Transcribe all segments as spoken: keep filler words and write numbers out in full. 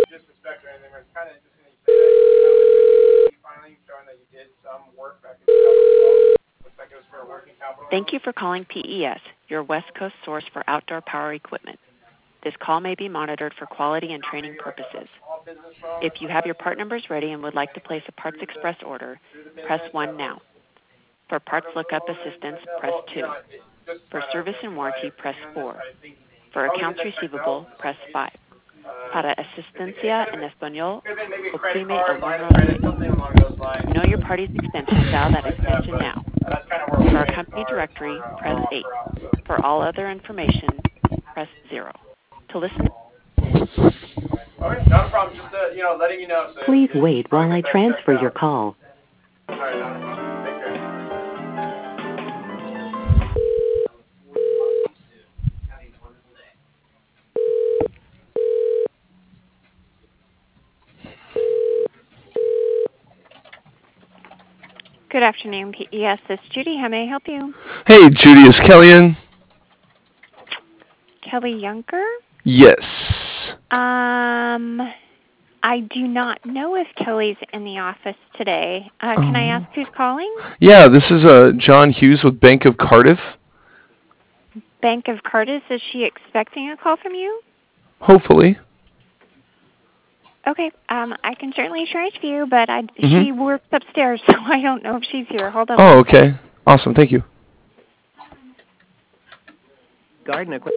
disrespect or anything, but it's kind of interesting that you say that. You finally showing that you did some work back in two thousand twelve. Looks like it was for a working capital. Thank you for calling P E S, your West Coast source for outdoor power equipment. This call may be monitored for quality and training purposes. If you have your part numbers ready and would like to place a Parts Express order, press one now. For parts lookup assistance, press two. For service and warranty, press four. For accounts receivable, press five. Para asistencia en español, oprime el número seis. Know your party's extension, dial that extension now. For our company directory, press eight. For all other information, press zero. To listen. Okay, not a problem. Just uh, you know, letting you know. So Please wait while I transfer your call. All right, not a problem. Take care. Good afternoon, P E S. This is Judy. How may I help you? Hey, Judy, is Kelly in? Kelly Yunker? Yes. Um, I do not know if Kelly's in the office today. Uh, can I ask who's calling? Yeah, this is uh, John Hughes with Bank of Cardiff. Bank of Cardiff. Is she expecting a call from you? Hopefully. Okay, um, I can certainly transfer you, but I, Mm-hmm. she works upstairs, so I don't know if she's here. Hold on. Oh, okay. Awesome. Thank you. Garden equipment.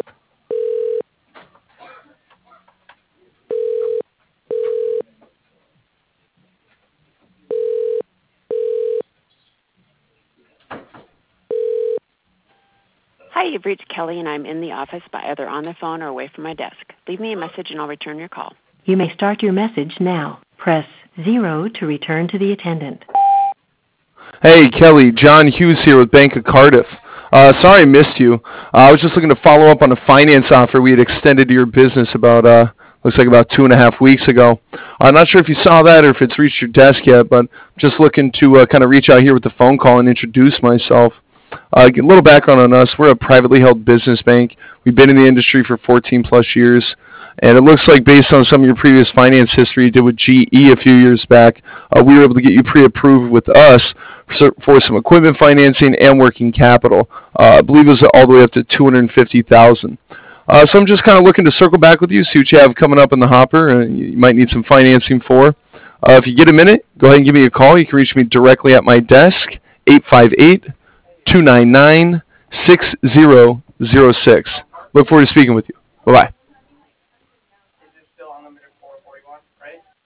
Hi, you've reached Kelly, and I'm in the office by either on the phone or away from my desk. Leave me a message, and I'll return your call. You may start your message now. Press zero to return to the attendant. Hey, Kelly, John Hughes here with Bank of Cardiff. Uh, sorry I missed you. Uh, I was just looking to follow up on a finance offer we had extended to your business about, uh, looks like about two and a half weeks ago. I'm not sure if you saw that or if it's reached your desk yet, but just looking to uh, kind of reach out here with the phone call and introduce myself. Uh, a little background on us. We're a privately held business bank. We've been in the industry for fourteen plus years. And it looks like based on some of your previous finance history you did with G E a few years back, uh, we were able to get you pre-approved with us for, for some equipment financing and working capital. Uh, I believe it was all the way up to two hundred fifty thousand dollars. Uh, so I'm just kind of looking to circle back with you, see what you have coming up in the hopper and you might need some financing for. Uh, if you get a minute, go ahead and give me a call. You can reach me directly at my desk, eight five eight, two nine nine, six zero zero six. Look forward to speaking with you. Bye-bye. Is it still unlimited four forty?